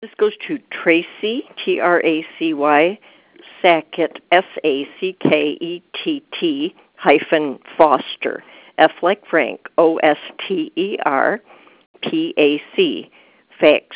This goes to Tracy, Tracy, Sackett, Sackett, -Foster, F like Frank, Oster, PAC, fax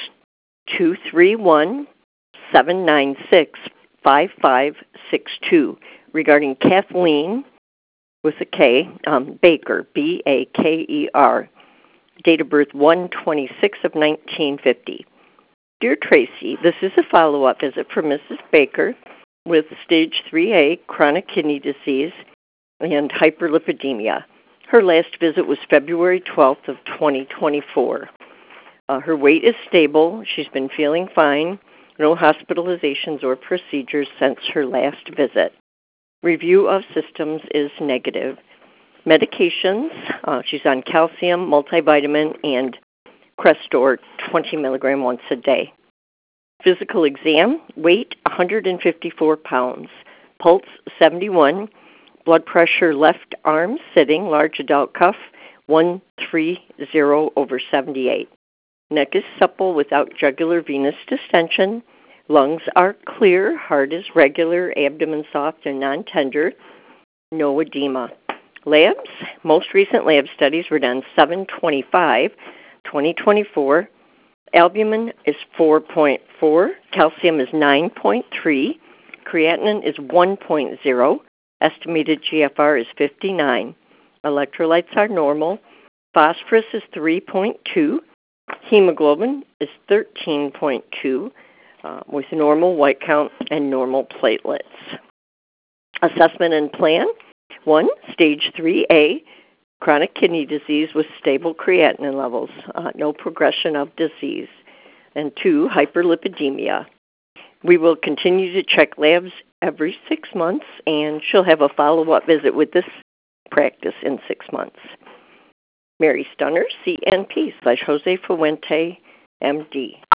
231-796-5562 regarding Kathleen with a K, Baker, Baker, date of birth 1/26 of 1950. Dear Tracy, this is a follow-up visit for Mrs. Baker with stage 3A chronic kidney disease and hyperlipidemia. Her last visit was February 12th of 2024. Her weight is stable. She's been feeling fine. No hospitalizations or procedures since her last visit. Review of systems is negative. Medications, she's on calcium, multivitamin, and Crestor 20 milligram once a day. Physical exam, weight 154 pounds, pulse 71, blood pressure left arm sitting, large adult cuff 130/78. Neck is supple without jugular venous distension. Lungs are clear, heart is regular, abdomen soft and non-tender, no edema. Labs, most recent lab studies were done 7/25/2024. Albumin is 4.4, calcium is 9.3, creatinine is 1.0, estimated GFR is 59. Electrolytes are normal. Phosphorus is 3.2. Hemoglobin is 13.2 with normal white count and normal platelets. Assessment and plan. 1, stage 3A, chronic kidney disease with stable creatinine levels, no progression of disease. And 2, hyperlipidemia. We will continue to check labs every 6 months, and she'll have a follow-up visit with this practice in 6 months. Mary Stunner, CNP /Jose Fuente, MD.